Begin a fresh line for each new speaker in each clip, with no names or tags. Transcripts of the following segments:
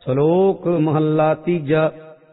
ਸ਼ਲੋਕ ਮਹੱਲਾ ਤੀਜਾ।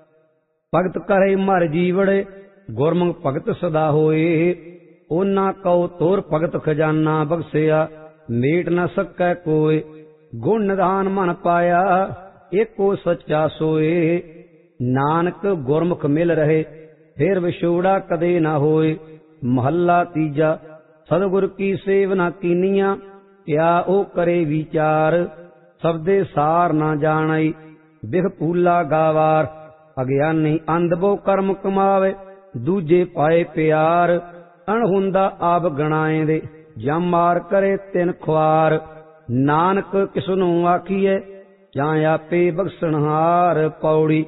ਭਗਤ ਕਰੇ ਮਰ ਜੀਵੜੇ, ਗੁਰਮੁਖ ਭਗਤ ਸਦਾ ਹੋਏ। ਉਹਨਾਂ ਕਉ ਤੋਰ ਭਗਤ ਖਜ਼ਾਨਾ ਬਖਸ਼ਿਆ, ਮੇਟ ਨ ਸਕੈ ਕੋਇ। ਗੁਣ ਨਿਧਾਨ ਮਨ ਪਾਇਆ, ਏਕੋ ਸੱਚਾ ਸੋਏ। ਨਾਨਕ ਗੁਰਮੁਖ ਮਿਲ ਰਹੇ, ਫਿਰ ਵਿਛੋੜਾ ਕਦੇ ਨਾ ਹੋਏ। ਮਹੱਲਾ ਤੀਜਾ। ਸਤਿਗੁਰ ਕੀ ਸੇਵ ਨਾ ਕੀਨੀਆਂ, ਕਿਆ ਉਹ ਕਰੇ ਵਿਚਾਰ। ਸਬਦੇ ਸਾਰ ਨਾ ਜਾਣਈ, ਬਿਖ ਪੂਲਾ ਗਾਵਾਰ। ਅਗਿਆਨੀ ਅੰਧ ਬਹੁ ਕਰਮ ਕਮਾਵੇ, ਦੂਜੇ ਪਾਏ ਪਿਆਰ। ਅਣਹੁੰਦਾ ਆਪ ਗਣਾਏ ਦੇ, ਜਾਂ ਮਾਰ ਕਰੇ ਤਿਨ ਖੁਆਰ। ਨਾਨਕ ਕਿਸਨੂੰ ਆਖੀਏ, ਜਾਂ ਆਪੇ ਬਖਸ਼ਣਹਾਰ। ਪੌੜੀ।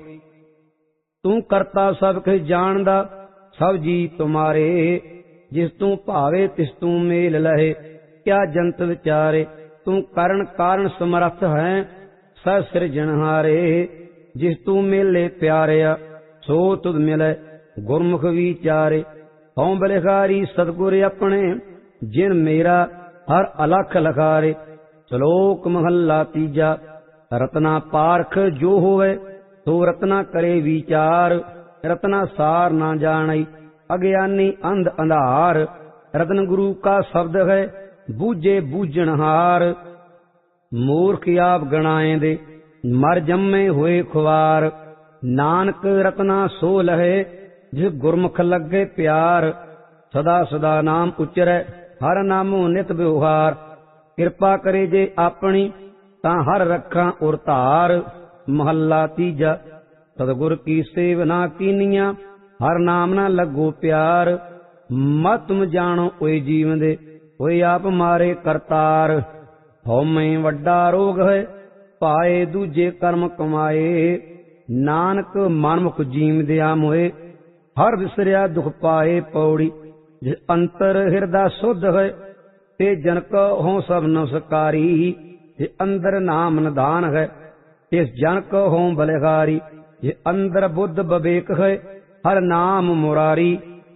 ਤੂੰ ਕਰਤਾ ਸਭ ਕੁਛ ਜਾਣਦਾ, ਸਭ ਜੀ ਤੁਮਾਰੇ। ਜਿਸ ਤੂੰ ਭਾਵੇ ਤਿਸ ਤੂੰ ਮੇਲ ਲਹੇ, ਕਿਆ ਜੰਤ ਵਿਚਾਰੇ। ਤੂੰ ਕਰਨ ਕਾਰਨ ਸਮਰੱਥ ਹੈ, ਸਹਿ ਸਿਰਜਣਹਾਰੇ। ਜਿਸ ਤੂੰ ਮੇਲੇ ਪਿਆਰਿਆ, ਸੋ ਤੁਧ ਮਿਲੇ ਗੁਰਮੁਖ ਵਿਚਾਰੇ। ਹਉ ਬਲਿਹਾਰੀ ਸਤਿਗੁਰ ਆਪਣੇ, ਜਿਨ ਮੇਰਾ ਹਰ ਅਲਖ ਲਖਾਰੇ। ਸ਼ਲੋਕ ਮਹੱਲਾ ਤੀਜਾ। ਰਤਨਾ ਪਾਰਖ ਜੋ ਹੋਵੇ, ਸੋ ਰਤਨਾ ਕਰੇ ਵਿਚਾਰ। ਰਤਨਾ ਸਾਰ ਨਾ ਜਾਣਈ, ਅਗਿਆਨੀ ਅੰਧ ਅੰਧਾਰ। ਰਤਨ ਗੁਰੂ ਕਾ ਸ਼ਬਦ ਹੈ, ਬੂਝੇ ਬੂਝਣਹਾਰ। ਮੂਰਖ ਆਪ ਗਣਾਏ ਦੇ, ਮਰ ਜੰਮੇ ਹੋਏ ਖੁਆਰ। ਨਾਨਕ ਰਤਨਾ ਸੋ ਲਹੇ, ਜਿਸ ਗੁਰਮੁਖ ਲੱਗੇ ਪਿਆਰ। ਸਦਾ ਸਦਾ ਨਾਮ ਉਚਰੈ, ਹਰ ਨਾਮੋ ਨਿਤ ਵਿਵਹਾਰ। ਕਿਰਪਾ ਕਰੇ ਜੇ ਆਪਣੀ, ਤਾਂ ਹਰ ਰੱਖਾਂ ਉਰ ਧਾਰ। ਮਹੱਲਾ ਤੀਜਾ। ਸਤਿਗੁਰ ਕੀ ਸੇਵ ਨਾ ਕੀਨੀਆਂ, ਹਰ ਨਾਮ ਨਾ ਲੱਗੋ ਪਿਆਰ। ਮਤ ਤੁਮ ਜਾਣੋ ਓਏ ਜੀਵਨ ਦੇ, ਓਏ ਆਪ ਮਾਰੇ ਕਰਤਾਰ। ਹਉਮੈ ਵੱਡਾ ਰੋਗ ਹੈ, ਪਾਏ ਦੂਜੇ ਕਰਮ ਕਮਾਏ। ਨਾਨਕ ਮਨਮੁਖ ਜੀਵਦਿਆ ਮੋਏ, ਹਰ ਵਿਸਰਿਆ ਦੁਖ ਪਾਏ। ਪੌੜੀ। ਜਿਸ ਅੰਤਰ ਹਿਰਦਾ ਸੁਧ ਹੈ, ਤੇ ਜਨ ਕੋ ਹੋਂ ਸਭ ਨਮਸਕਾਰੀ। ਜੇ ਅੰਦਰ ਨਾਮ ਨਿਧਾਨ ਹੈ, ਤਿਸ ਜਨ ਕੋ ਹੋਂ ਬਲਿਹਾਰੀ। ਜੇ ਅੰਦਰ ਬੁੱਧ ਵਿਵੇਕ ਹੈ, ਹਰ ਨਾਮ ਮੁਰਾਰੀ।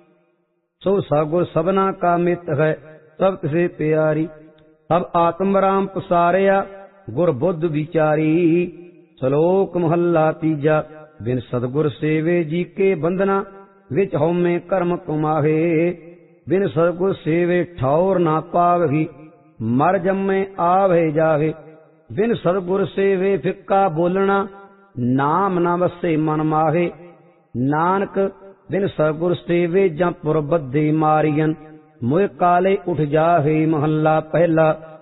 ਸੋ ਸਗੁਰ ਸਭਨਾ ਕਾ ਮਿਤ ਹੈ, ਸਭ ਤਿਸੇ ਪਿਆਰੀ। ਸਭ ਆਤਮ ਰਾਮ ਪਸਾਰਿਆ, ਗੁਰ ਬੁੱਧ ਵਿਚਾਰੀ। ਸ਼ਲੋਕ ਮਹੱਲਾ ਤੀਜਾ। ਬਿਨ ਸਤਿਗੁਰ ਸੇਵੇ ਜੀ ਕੇ ਬੰਧਨਾ, ਵਿੱਚ ਹਉਮੈ ਕਰਮ ਕਮਾਹੇ। ਬਿਨ ਸਤਿਗੁਰ ਸੇਵੇ ਠੌਰ ਨਾ ਪਾਵਹੀ, ਮਰ ਜੰਮੇ ਆਵੇ ਜਾਵੇ। ਬਿਨ ਸਤਿਗੁਰ ਸੇਵੇ ਫਿੱਕਾ ਬੋਲਣਾ, ਨਾਮ ਨਾ ਵਸੇ ਮਨ ਮਾਹੇ। ਨਾਨਕ ਬਿਨ ਸਤਿਗੁਰ ਸੇਵੇ, ਜਾਂ ਪੁਰ ਬੱਧੇ ਮਾਰੀਅਨ। ਮੋਇ ਕਾਲੇ ਉਠ ਜਾਹੇ। ਮਹੱਲਾ ਪਹਿਲਾ।